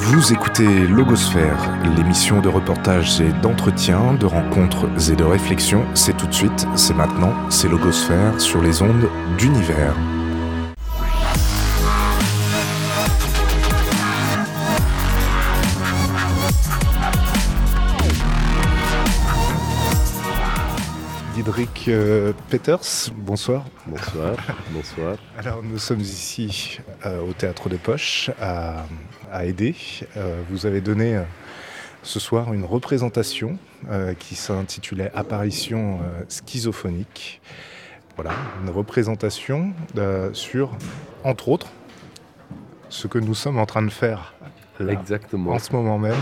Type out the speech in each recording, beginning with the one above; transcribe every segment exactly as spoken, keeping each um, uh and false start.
Vous écoutez Logosphère, l'émission de reportages et d'entretien, de rencontres et de réflexions. C'est tout de suite, c'est maintenant, c'est Logosphère sur les ondes d'Univers. Diederik euh, Peters, bonsoir. Bonsoir, bonsoir. Alors nous sommes ici euh, au Théâtre de Poche à, à Édé. Euh, vous avez donné euh, ce soir une représentation euh, qui s'intitulait Apparition euh, schizophonique. Voilà, une représentation euh, sur, entre autres, ce que nous sommes en train de faire là, Exactement. en ce moment même.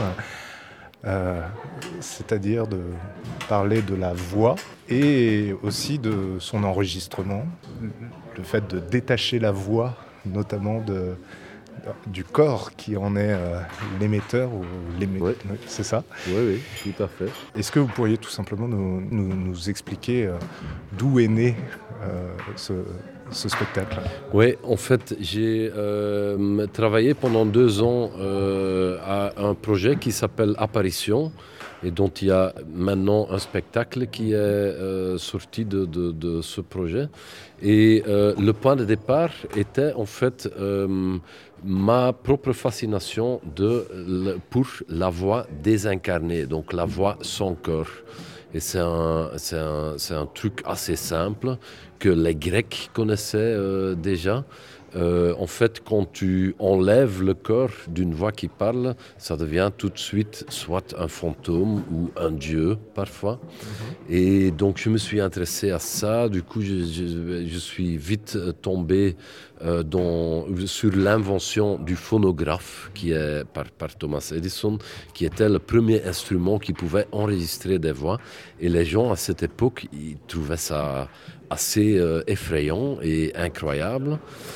Euh, c'est-à-dire de parler de la voix et aussi de son enregistrement, le fait de détacher la voix, notamment de, du corps qui en est euh, l'émetteur ou l'émetteur, Oui. C'est ça ? Oui, oui, tout à fait. Est-ce que vous pourriez tout simplement nous, nous, nous expliquer euh, d'où est né euh, ce, ce spectacle ? Oui, en fait, j'ai euh, travaillé pendant deux ans euh, à un projet qui s'appelle Apparition et dont il y a maintenant un spectacle qui est euh, sorti de, de, de ce projet. Et euh, le point de départ était en fait euh, ma propre fascination de, pour la voix désincarnée, donc la voix sans cœur. Et c'est un, c'est un, c'est un truc assez simple que les Grecs connaissaient euh, déjà. Euh, en fait, quand tu enlèves le cœur d'une voix qui parle, ça devient tout de suite soit un fantôme ou un dieu, parfois. Mm-hmm. Et donc, je me suis intéressé à ça. Du coup, je, je, je suis vite tombé euh, dans, sur l'invention du phonographe, qui est par, par Thomas Edison, qui était le premier instrument qui pouvait enregistrer des voix. Et les gens, à cette époque, ils trouvaient ça assez euh, effrayant et incroyable.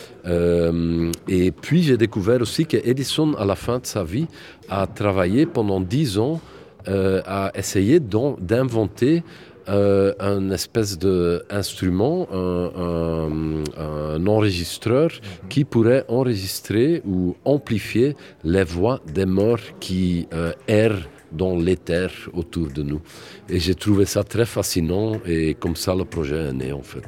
Euh, et puis j'ai découvert aussi qu'Edison, à la fin de sa vie, a travaillé pendant dix ans euh, à essayer d'inventer euh, un espèce d'instrument, un, un, un enregistreur mmh. qui pourrait enregistrer ou amplifier les voix des morts qui euh, errent dans l'éther autour de nous. Et j'ai trouvé ça très fascinant et comme ça le projet est né en fait.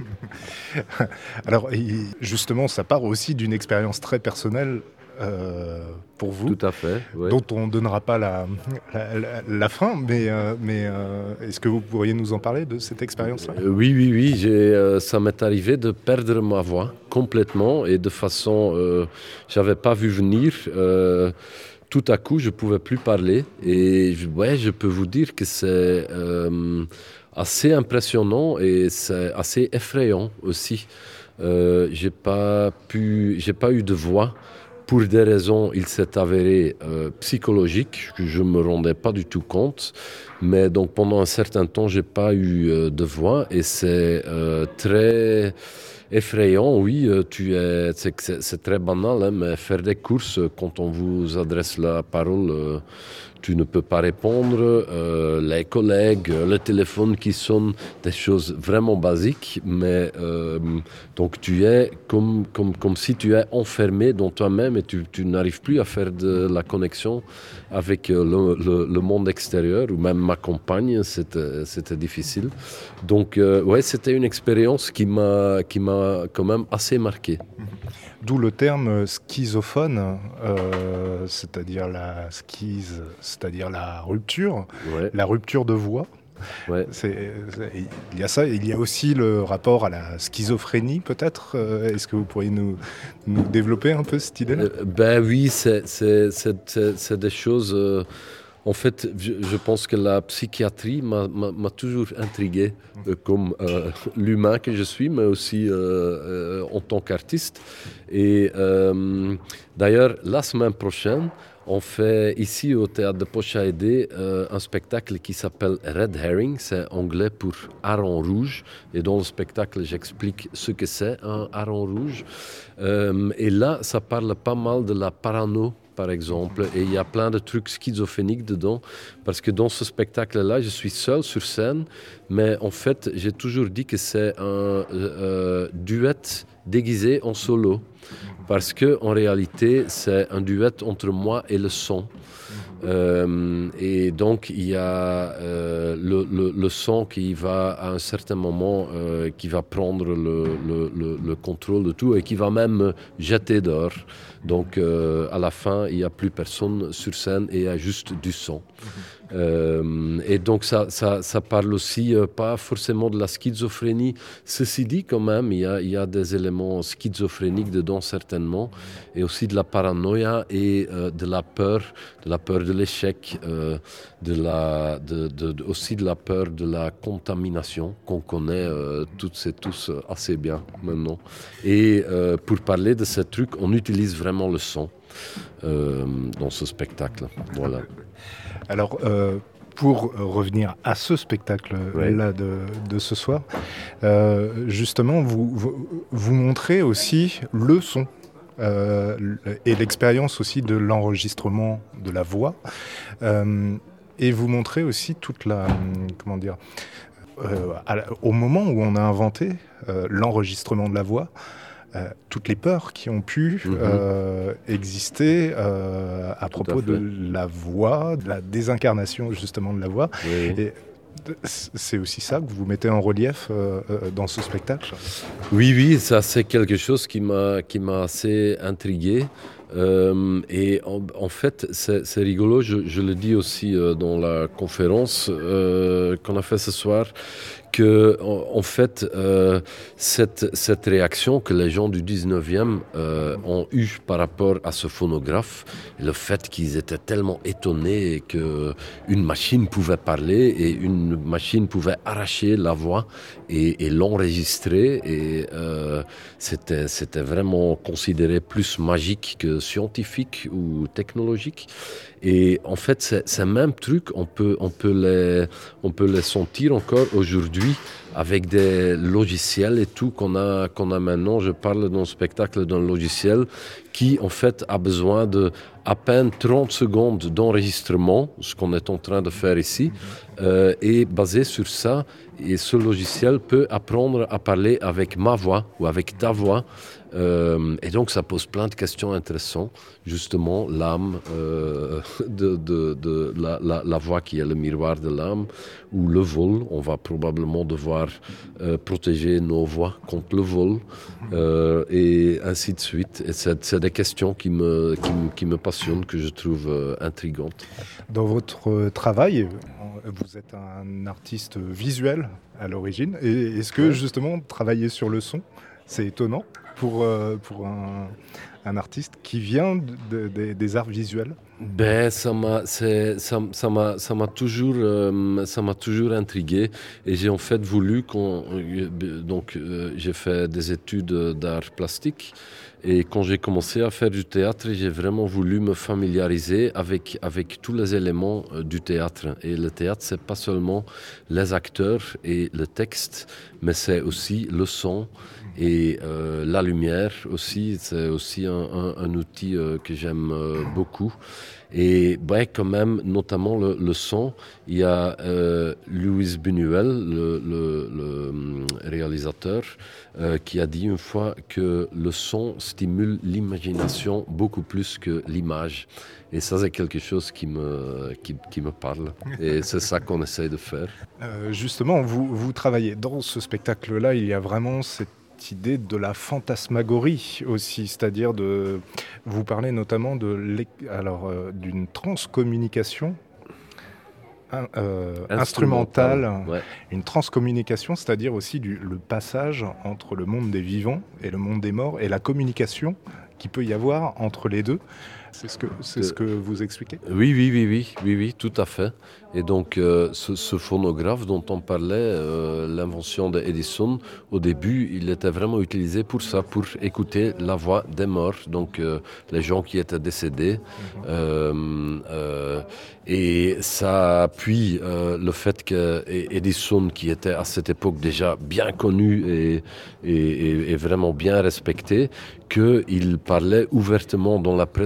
Alors justement, ça part aussi d'une expérience très personnelle euh, pour vous. Tout à fait. Ouais. Dont on ne donnera pas la, la, la, la fin, mais, euh, mais euh, est-ce que vous pourriez nous en parler de cette expérience-là ? euh, Oui, oui, oui. J'ai, euh, ça m'est arrivé de perdre ma voix complètement et de façon... Euh, je n'avais pas vu venir... Euh, Tout à coup, je ne pouvais plus parler et je, ouais, je peux vous dire que c'est euh, assez impressionnant et c'est assez effrayant aussi. Euh, j'ai pas pu, j'ai pas eu de voix pour des raisons, il s'est avéré euh, psychologiques, que je ne me rendais pas du tout compte. Mais donc pendant un certain temps, je n'ai pas eu euh, de voix et c'est euh, très... effrayant, oui, tu es, c'est, c'est, c'est très banal, hein, mais faire des courses, quand on vous adresse la parole, euh, tu ne peux pas répondre, euh, les collègues, le téléphone qui sonne, des choses vraiment basiques, mais euh, donc tu es comme, comme, comme si tu es enfermé dans toi-même et tu, tu n'arrives plus à faire de la connexion avec le, le, le monde extérieur, ou même ma compagne, c'était, c'était difficile. Donc, euh, ouais, c'était une expérience qui m'a, qui m'a quand même assez marqué. D'où le terme schizophone, euh, c'est-à-dire la schise, c'est-à-dire la rupture, ouais. La rupture de voix. Ouais. C'est, c'est, il y a ça, il y a aussi le rapport à la schizophrénie peut-être. Euh, est-ce que vous pourriez nous, nous développer un peu cette idée-là ? euh, Ben oui, c'est, c'est, c'est, c'est, c'est des choses... Euh, En fait, je, je pense que la psychiatrie m'a, m'a, m'a toujours intrigué, euh, comme euh, l'humain que je suis, mais aussi euh, euh, en tant qu'artiste. Et euh, d'ailleurs, la semaine prochaine, on fait ici au Théâtre de Poche à Édé euh, un spectacle qui s'appelle Red Herring, c'est anglais pour hareng rouge. Et dans le spectacle, j'explique ce que c'est un hareng rouge. Euh, et là, ça parle pas mal de la parano. par exemple. Et il y a plein de trucs schizophréniques dedans. Parce que dans ce spectacle-là, je suis seul sur scène. Mais en fait, j'ai toujours dit que c'est un euh, duet déguisé en solo. Parce qu'en réalité, c'est un duet entre moi et le son. Euh, et donc il y a euh, le, le, le son qui va à un certain moment euh, qui va prendre le, le, le, le contrôle de tout et qui va même me jeter dehors. Donc euh, à la fin il n'y a plus personne sur scène et il y a juste du son. Euh, et donc ça, ça, ça parle aussi euh, pas forcément de la schizophrénie. Ceci dit, quand même, il y a, il y a des éléments schizophréniques dedans certainement, et aussi de la paranoïa et euh, de la peur, de la peur de l'échec, euh, de la, de, de, de, aussi de la peur de la contamination qu'on connaît euh, toutes et tous assez bien maintenant. Et euh, pour parler de ces trucs, on utilise vraiment le son euh, dans ce spectacle. Voilà. Alors, euh, pour revenir à ce spectacle-là ouais. de, de ce soir, euh, justement, vous, vous, vous montrez aussi le son euh, et l'expérience aussi de l'enregistrement de la voix. Euh, et vous montrez aussi toute la... Comment dire euh, à, au moment où on a inventé euh, l'enregistrement de la voix, Euh, toutes les peurs qui ont pu mmh. euh, exister euh, à Tout propos à de la voix, de la désincarnation justement de la voix. Oui. Et c'est aussi ça que vous mettez en relief euh, dans ce spectacle. Oui, oui, ça c'est quelque chose qui m'a, qui m'a assez intrigué. Euh, et en, en fait, c'est, c'est rigolo, je, je le dis aussi euh, dans la conférence euh, qu'on a fait ce soir, que en, en fait, euh, cette, cette réaction que les gens du dix-neuvième euh, ont eue par rapport à ce phonographe, le fait qu'ils étaient tellement étonnés qu'une machine pouvait parler et une machine pouvait arracher la voix et, et l'enregistrer, et euh, c'était, c'était vraiment considéré plus magique que scientifique ou technologique. Et en fait, c'est, c'est le même truc, on peut, on, peut les, on peut les sentir encore aujourd'hui avec des logiciels et tout qu'on a, qu'on a maintenant. Je parle dans le spectacle d'un logiciel qui, en fait, a besoin de à peine trente secondes d'enregistrement, ce qu'on est en train de faire ici, euh, et basé sur ça, et ce logiciel peut apprendre à parler avec ma voix ou avec ta voix. Euh, et donc ça pose plein de questions intéressantes, justement l'âme, euh, de, de, de la, la, la voix qui est le miroir de l'âme, ou le vol. On va probablement devoir euh, protéger nos voix contre le vol, euh, et ainsi de suite. Et c'est, c'est des questions qui me, qui, me, qui me passionnent, que je trouve euh, intrigantes. Dans votre travail, vous êtes un artiste visuel à l'origine, et est-ce que justement travailler sur le son, c'est étonnant pour, euh, pour un, un artiste qui vient de, de, des arts visuels? Ben, ça m'a, c'est, ça, ça m'a, ça m'a toujours, euh, ça m'a toujours intrigué, et j'ai en fait voulu qu'on, donc euh, j'ai fait des études d'art plastique, et quand j'ai commencé à faire du théâtre, j'ai vraiment voulu me familiariser avec avec tous les éléments euh, du théâtre. Et le théâtre, c'est pas seulement les acteurs et le texte, mais c'est aussi le son. Et euh, la lumière aussi, c'est aussi un, un, un outil euh, que j'aime euh, beaucoup. Et ouais, quand même, notamment le, le son, il y a euh, Luis Buñuel, le, le, le réalisateur, euh, qui a dit une fois que le son stimule l'imagination beaucoup plus que l'image. Et ça, c'est quelque chose qui me, qui, qui me parle. Et c'est ça qu'on essaye de faire. Euh, justement, vous, vous travaillez dans ce spectacle-là, il y a vraiment cette idée de la fantasmagorie aussi, c'est-à-dire de, vous parlez notamment de alors euh, d'une transcommunication euh, instrumentale, instrumentale ouais. Une transcommunication, c'est-à-dire aussi du, le passage entre le monde des vivants et le monde des morts, et la communication qu'il peut y avoir entre les deux. C'est ce que, c'est ce que vous expliquez ? Oui, oui, oui, oui, oui, oui, tout à fait. Et donc, euh, ce, ce phonographe dont on parlait, euh, l'invention d'Edison, au début, il était vraiment utilisé pour ça, pour écouter la voix des morts, donc euh, les gens qui étaient décédés. Mm-hmm. Euh, euh, et ça appuie euh, le fait qu'Edison, qui était à cette époque déjà bien connu et, et, et, et vraiment bien respecté, qu'il parlait ouvertement dans la presse de l'époque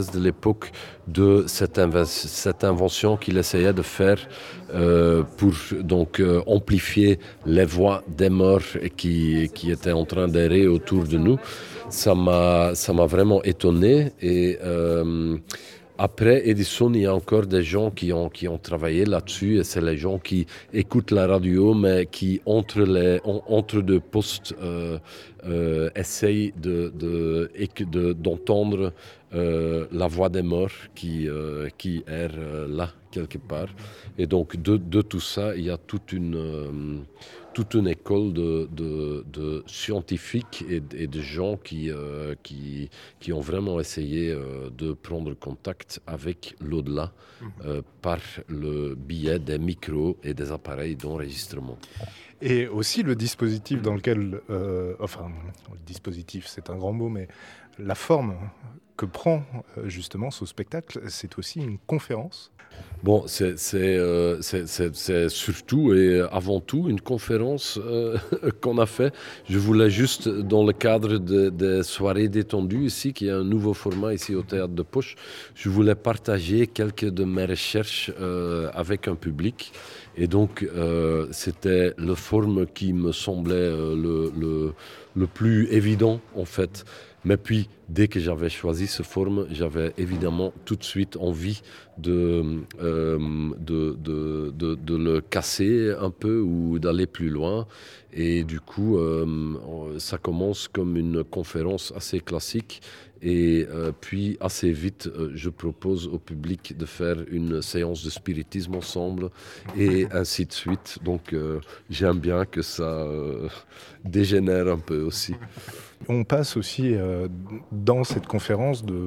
l'époque de cette, inv- cette invention qu'il essayait de faire euh, pour donc euh, amplifier les voix des morts qui, qui étaient en train d'errer autour de nous. Ça m'a, ça m'a vraiment étonné et euh, après Edison, il y a encore des gens qui ont, qui ont travaillé là-dessus et c'est les gens qui écoutent la radio mais qui entre, les, entre deux postes euh, euh, essayent de, de, de, d'entendre euh, la voix des morts qui, euh, qui erre euh, là quelque part. Et donc de, de tout ça, il y a toute une... Euh, toute une école de, de, de scientifiques et, et de gens qui, euh, qui, qui ont vraiment essayé euh, de prendre contact avec l'au-delà euh, par le biais des micros et des appareils d'enregistrement. Et aussi le dispositif dans lequel, euh, enfin, le dispositif c'est un grand mot, mais la forme que prend euh, justement ce spectacle, c'est aussi une conférence. Bon, c'est, c'est, euh, c'est, c'est, c'est surtout et avant tout une conférence euh, qu'on a fait. Je voulais juste, dans le cadre des de soirées détendues ici, qui est un nouveau format ici au Théâtre de Poche, je voulais partager quelques de mes recherches euh, avec un public. Et donc, euh, c'était le forme qui me semblait euh, le, le, le plus évident, en fait. Mais puis, dès que j'avais choisi ce forme, j'avais évidemment tout de suite envie de, euh, de, de, de, de le casser un peu ou d'aller plus loin. Et du coup, euh, ça commence comme une conférence assez classique. Et euh, puis, assez vite, euh, je propose au public de faire une séance de spiritisme ensemble et ainsi de suite. Donc, euh, j'aime bien que ça euh, dégénère un peu aussi. On passe aussi euh, dans cette conférence de,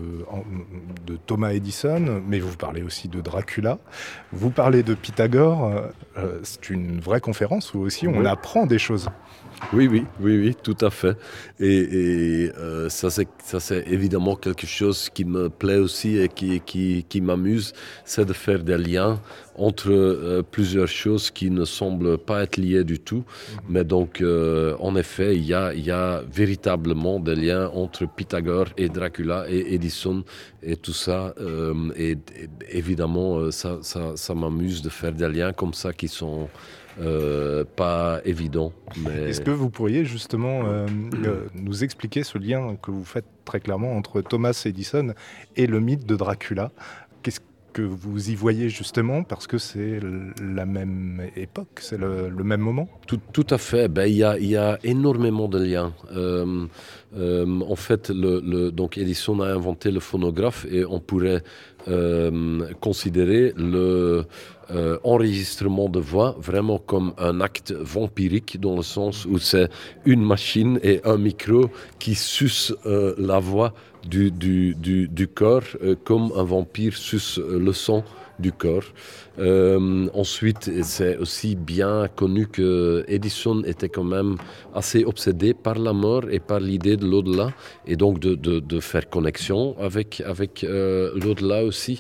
de Thomas Edison, mais vous parlez aussi de Dracula. Vous parlez de Pythagore. Euh, c'est une vraie conférence où aussi on oui. apprend des choses. Oui, oui, oui, oui, tout à fait. Et, et euh, ça, c'est, ça, c'est évidemment quelque chose qui me plaît aussi et qui, qui, qui m'amuse, c'est de faire des liens entre euh, plusieurs choses qui ne semblent pas être liées du tout. Mm-hmm. Mais donc, euh, en effet, il y a, il y a véritablement des liens entre Pythagore et Dracula et Edison et tout ça. Euh, et, et évidemment, ça, ça, ça m'amuse de faire des liens comme ça qui sont... Euh, pas évident. Mais... Est-ce que vous pourriez justement euh, euh, nous expliquer ce lien que vous faites très clairement entre Thomas Edison et le mythe de Dracula ? Qu'est-ce que vous y voyez justement parce que c'est la même époque, c'est le, le même moment ? Tout, tout à fait. Ben, il y a, il y a énormément de liens. Euh, euh, en fait, le, le, donc Edison a inventé le phonographe et on pourrait euh, considérer le euh, enregistrement de voix vraiment comme un acte vampirique dans le sens où c'est une machine et un micro qui suce euh, la voix du, du, du, du corps euh, comme un vampire suce le sang du corps. Euh, ensuite, c'est aussi bien connu que Edison était quand même assez obsédé par la mort et par l'idée de l'au-delà, et donc de, de, de faire connexion avec, avec euh, l'au-delà aussi.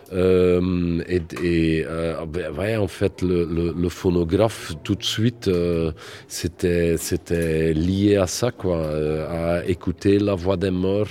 Euh, et et euh, ben, ouais, en fait, le, le, le phonographe, tout de suite, euh, c'était, c'était lié à ça, quoi, euh, à écouter la voix des morts.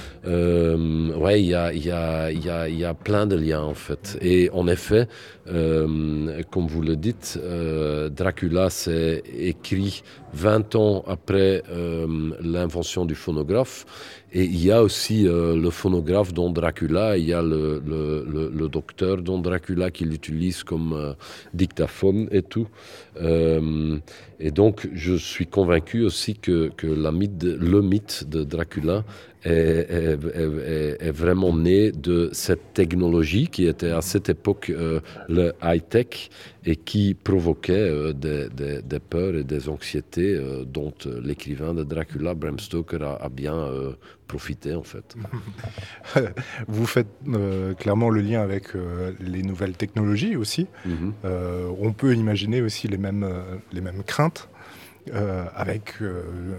Euh, ouais, il y a, y, a, y, a, y a plein de liens, en fait. Et en effet, euh, comme vous le dites, euh, Dracula s'est écrit vingt ans après euh, l'invention du phonographe. Et il y a aussi euh, le phonographe dans Dracula, il y a le, le, le, le docteur dans Dracula qui l'utilise comme euh, dictaphone et tout. Euh, et donc, je suis convaincu aussi que, que la mythe de, le mythe de Dracula est, est, est, est vraiment né de cette technologie qui était à cette époque euh, le high-tech et qui provoquait euh, des, des, des peurs et des anxiétés euh, dont euh, l'écrivain de Dracula, Bram Stoker, a, a bien euh, profité en fait. Vous faites euh, clairement le lien avec euh, les nouvelles technologies aussi. Mm-hmm. Euh, on peut imaginer aussi les mêmes, euh, les mêmes craintes. euh, avec euh,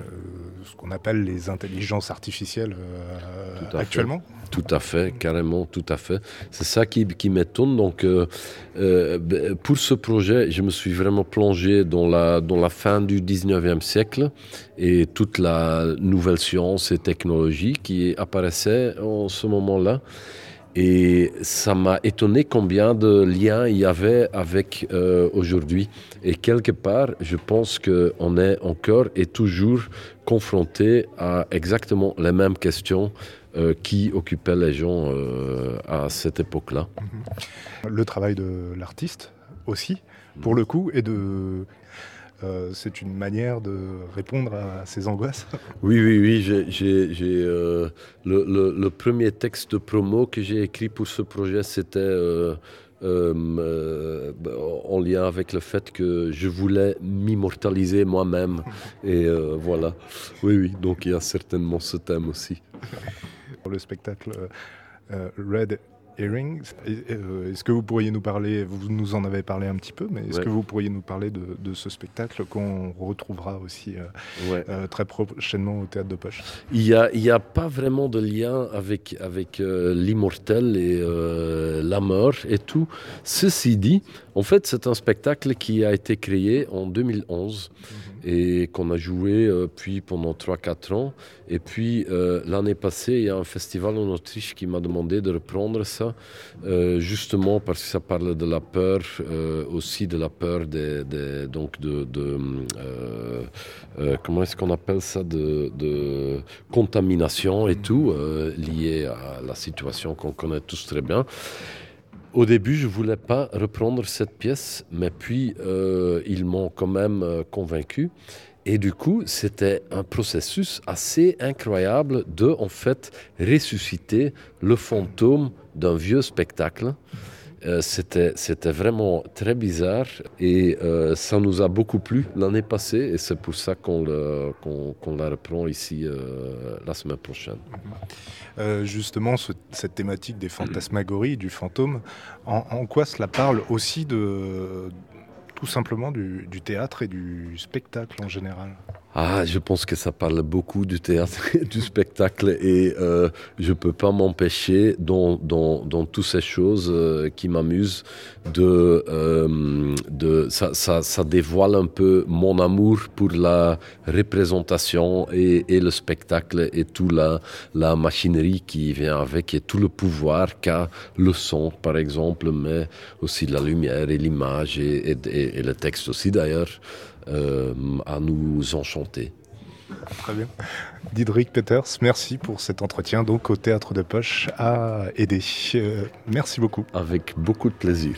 ce qu'on appelle les intelligences artificielles euh, Tout à actuellement. fait. Tout à fait, carrément, tout à fait. C'est ça qui, qui m'étonne. Donc, euh, euh, pour ce projet, je me suis vraiment plongé dans la, dans la fin du dix-neuvième siècle et toute la nouvelle science et technologie qui apparaissait en ce moment-là. Et ça m'a étonné combien de liens il y avait avec euh, aujourd'hui. Et quelque part, je pense qu'on est encore et toujours confronté à exactement les mêmes questions euh, qui occupaient les gens euh, à cette époque-là. Le travail de l'artiste aussi, pour le coup, et de... Euh, c'est une manière de répondre à ces angoisses. Oui, oui, oui. J'ai, j'ai, j'ai, euh, le, le, le premier texte de promo que j'ai écrit pour ce projet, c'était euh, euh, euh, en lien avec le fait que je voulais m'immortaliser moi-même. Et euh, voilà. Oui, oui. Donc il y a certainement ce thème aussi. Pour le spectacle euh, Red Earrings, est-ce que vous pourriez nous parler, vous nous en avez parlé un petit peu, mais est-ce ouais. que vous pourriez nous parler de, de ce spectacle qu'on retrouvera aussi euh, ouais. euh, très prochainement au Théâtre de Poche? Il n'y a, il y a pas vraiment de lien avec, avec euh, l'immortel et euh, la mort et tout. Ceci dit, en fait, c'est un spectacle qui a été créé en deux mille onze mm-hmm. et qu'on a joué euh, puis pendant trois quatre ans. Et puis, euh, l'année passée, il y a un festival en Autriche qui m'a demandé de reprendre ça, euh, justement parce que ça parle de la peur, euh, aussi de la peur des, des, donc de, de euh, euh, comment est-ce qu'on appelle ça, de, de contamination et tout, euh, lié à la situation qu'on connaît tous très bien. Au début, je ne voulais pas reprendre cette pièce, mais puis euh, ils m'ont quand même euh, convaincu. Et du coup, c'était un processus assez incroyable de, en fait, ressusciter le fantôme d'un vieux spectacle. Euh, c'était, c'était vraiment très bizarre et euh, ça nous a beaucoup plu l'année passée et c'est pour ça qu'on, le, qu'on, qu'on la reprend ici euh, la semaine prochaine. Euh, justement, ce, cette thématique des fantasmagories, du fantôme, en, en quoi cela parle aussi de... tout simplement du, du théâtre et du spectacle en général? Ah, je pense que ça parle beaucoup du théâtre et du spectacle et euh, je ne peux pas m'empêcher dans, dans, dans toutes ces choses euh, qui m'amusent de... Euh, de ça, ça, ça dévoile un peu mon amour pour la représentation et, et le spectacle et toute la, la machinerie qui vient avec et tout le pouvoir qu'a le son, par exemple, mais aussi la lumière et l'image et, et, et, et le texte aussi d'ailleurs. Euh, à nous enchanter. Très bien. Diederik Peters, merci pour cet entretien donc au Théâtre de Poche à Édé. Euh, merci beaucoup. Avec beaucoup de plaisir.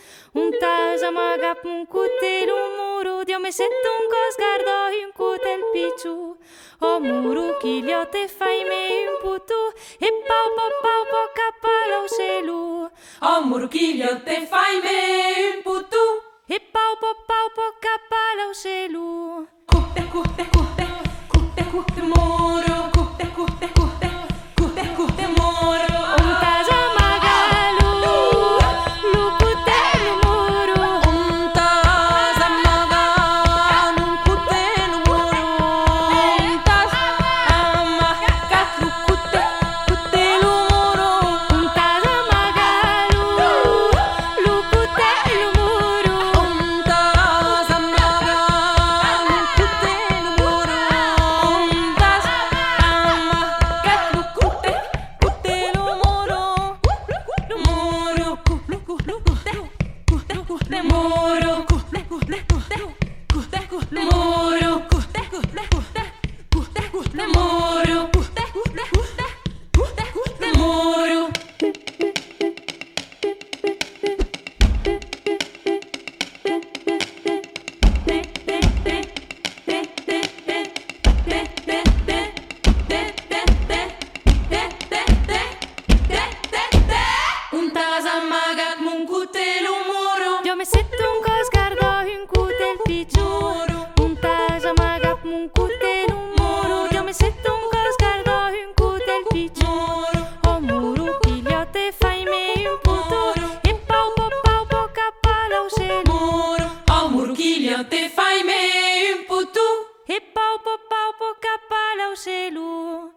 Un tasa magap un cutel un muro, Dio me sento un cosgardo un cutel picciu. O muro chiglio te fai me un putu, e pau pau pau pau capala o celu. O muro chiglio te fai me un putu, e pau pau pau pau capala o celu. Cutte cutte cutte, cutte cutte muro, cutte cutte cutte, cutte cutte muro. Un tasa magalu, lu cutel muro. Un tasa magalu, un cutel muro. Un tasa amagat, lu cutte, cutel muro. Un tasa magalu, lu cutel muro. Un tasa magalu, un cutel muro. Un tasa amagat, lu cutte, cutel muro. Lu muro, cutte, cutte, cutte, cutte muro, cutte, cutte, cutte, cutte, cutte muro, cutte, cutte, cutte, cutte, cutte muro, cutte, cutte, cutte, cutte, cutte muro. Un tasa amagat mun cutel un muro. Io me sento un cosgardo un cutel picciu. Un tasa magap un cutel un muro. Io me sento un cosgardo un cutel picciu. O muro chiglio te fai me un putu, e pau pau pau pau capala o celu. Muro, o murchiglio te fai me un putu. E pau pau pau pau capala o celu.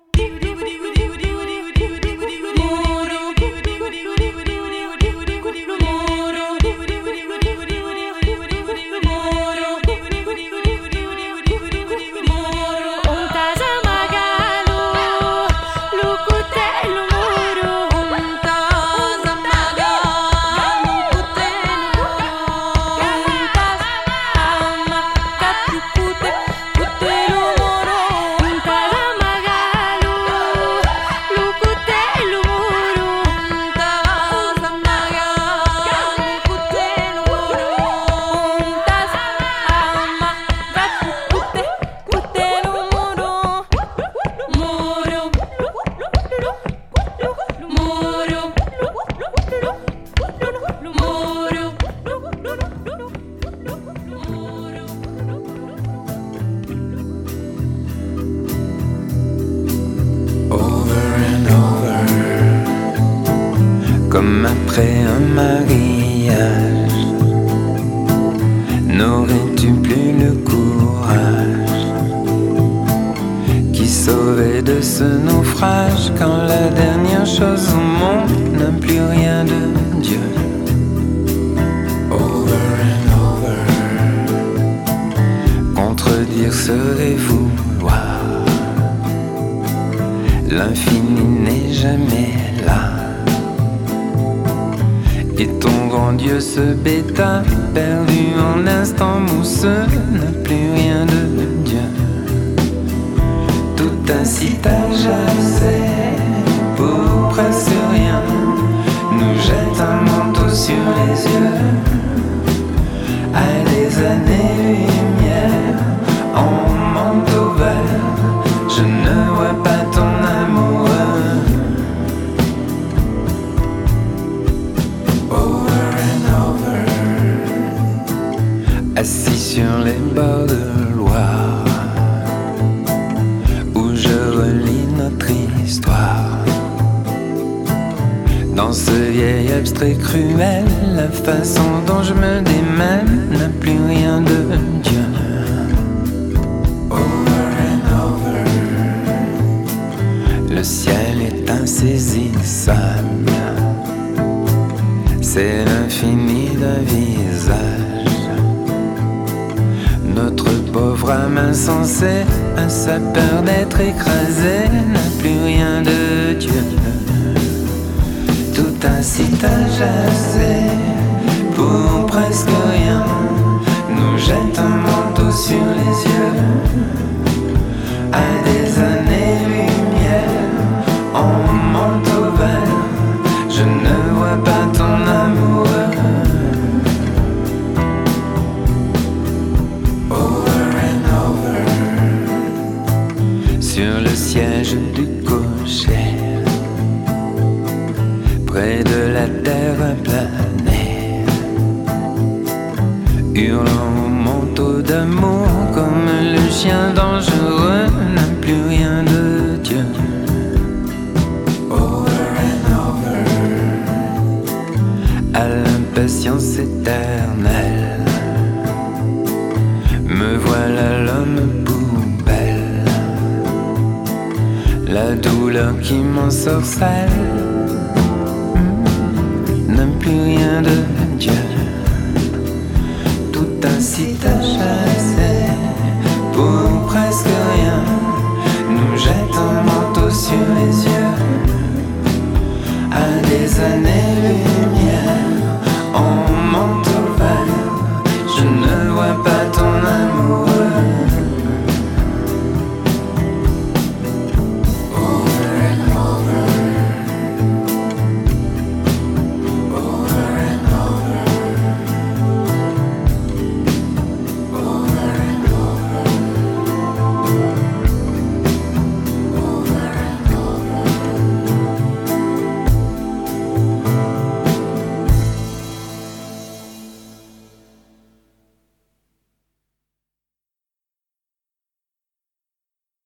Un tasa magalu, lu cutel muro. Un tasa magalu, un cutel muro. Un tasa amagat, lu cutte, cutel muro. Un tasa magalu, lu cutel muro. Un tasa magalu, un cutel muro. Un tasa amagat, lu cutte, cutel muro. Muro, Over and over, comme après un mariage, n'aurais-tu plus le courage qui sauvait de ce naufrage quand la dernière chose au monde n'a plus rien de Dieu? Over and over, contredire serait vouloir. L'infini n'est jamais là. Et ton grand Dieu ce bêta perdu en instant mousseux n'a plus rien de Dieu. Tout incite à jaser pour presque rien, nous jette un manteau sur les yeux. À des années-lumière en manteau vert, je ne vois pas ton amoureux. Over and over, assis sur les bords de Loire, où je relis notre histoire. Dans ce vieil abstrait cruel, la façon dont je me démène n'a plus rien de Dieu. Over and over, le ciel est insaisissable, c'est l'infini d'un visage. Notre pauvre âme insensée, à sa peur d'être écrasée, n'a plus rien de Dieu. Tout incite à jaser pour presque rien, nous jette un manteau sur les yeux. À des années-lumière en manteau vert, je ne vois pas ton amoureux. hurlant au manteau d'amour comme le chien dangereux n'a plus rien de Dieu. Over and over, à l'impatience éternelle, me voilà l'homme poubelle, la douleur qui m'ensorcelle, mmh, n'a plus rien de Dieu.